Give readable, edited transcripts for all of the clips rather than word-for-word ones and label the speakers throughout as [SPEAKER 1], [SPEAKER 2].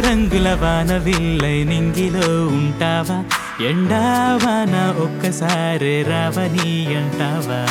[SPEAKER 1] రంగుల వాన విల్లై నింగిలో ఉంటావా ఎండావాన ఒక్కసారి రావని అంటావా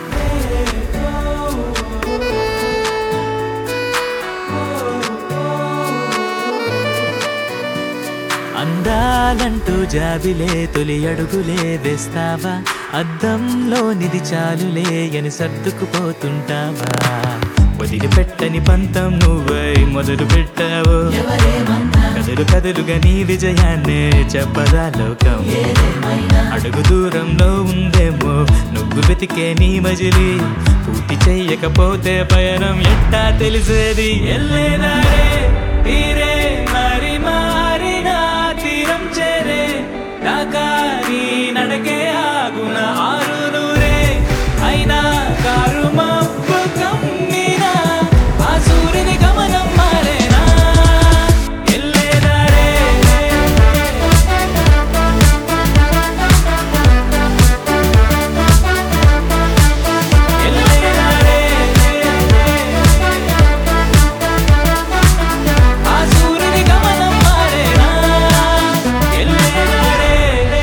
[SPEAKER 1] అందాలంటూ జాబిలే తొలి అడుగులే వేస్తావా అద్దంలో నిధి చాలులే అని సర్దుకుపోతుంటావా వదిలిపెట్టని పంతం నువ్వై మొదలు పెట్టావు కదులు కదులుగా నీ విజయాన్నే చెప్పదా లోకం అడుగు దూరంలో ఉందేమో నువ్వు వెతికే నీ మజిలి పూర్తి చెయ్యకపోతే పయనం ఎట్టా తెలిసేది ఎల్లేదారే తీరే మరి మారినా తీరం చేరే నాకారి నడకే ఆగున ఆరునూరే అయినా కారు మబ్బు కమ్మినా ఆ సూర్యుని గమనం మారేనా ఎల్లేదారే ఎల్లేదారే ఆ సూర్యుని గమనం మారేనా ఎల్లేదారే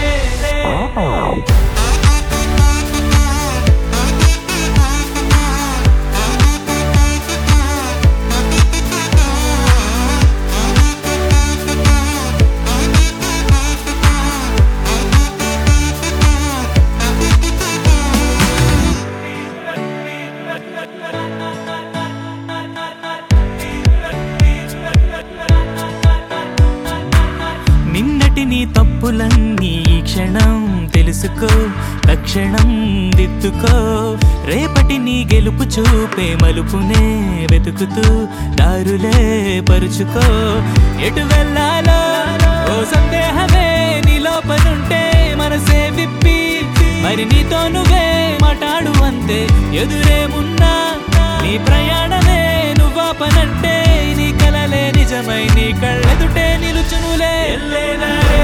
[SPEAKER 1] నిన్నటి నీ తప్పులన్నీ ఈ క్షణం తెలుసుకో తక్షణం దిద్దుకో రేపటి నీ గెలుపు చూపే మలుపునే వెతుకుతూ దారులే పరుచుకో ఎటు వెళ్ళాలో ఓ సందేహమే నీ లోపనుంటే మనసే విప్పి మరి నీతో నువ్వే మాట్లాడు అంతే ఎదురేమున్నా నీ ప్రయాణమే నువ్వాపనంటే నీ కలలే నిజమై నీ కళ్ళెదుటే నిలుచునులే ఎల్లేదారే